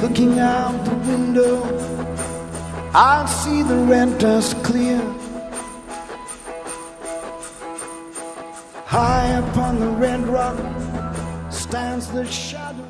Looking out the window, I see the red dust clear. High upon the red rock stands the shadow